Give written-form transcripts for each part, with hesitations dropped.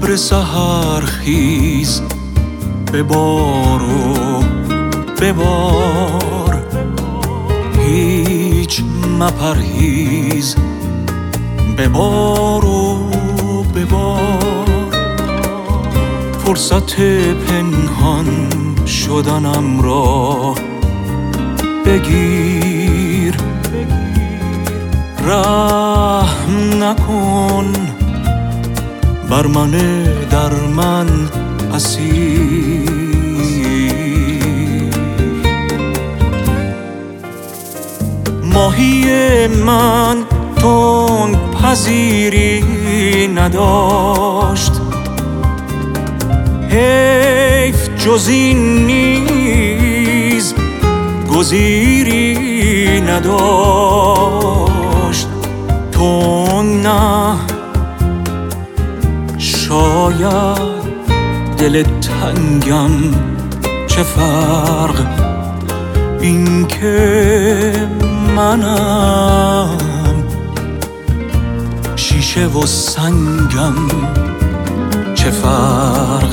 ابر سحر خیز ببار و ببار، هیچ مپرهیز ببار و ببار. فرصت پنهان شدنم را بگیر، رحم نکن بر من در من اسیر. ماهی من تنگ پذیری نداشت، حیف جز این نیز گزیری نداشت. تنگ نه، شاید دل تنگم چه فرق، این که منم شیشه و سنگم چه فرق.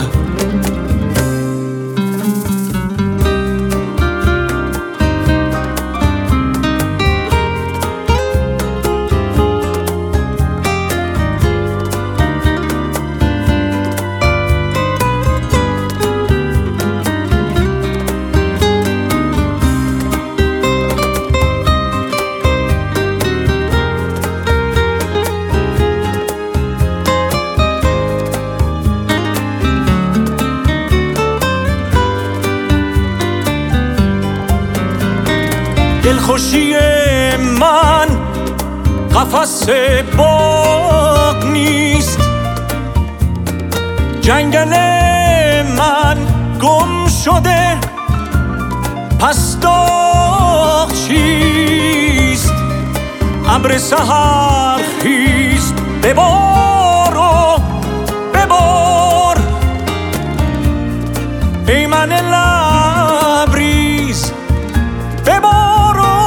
دلخوشی من قفس باغ نیست، جنگل من گم شده پس داغ چیست؟ ابر سحر خیز ببار و ببار، ای من لبریز ببار و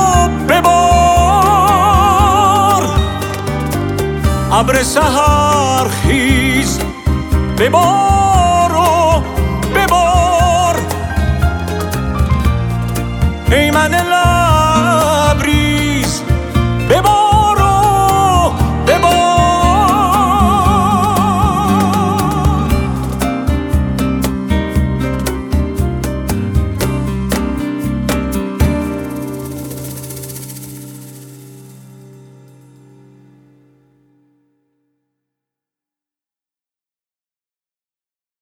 ببار. ابر سحر خیز ببار و ببار، ای من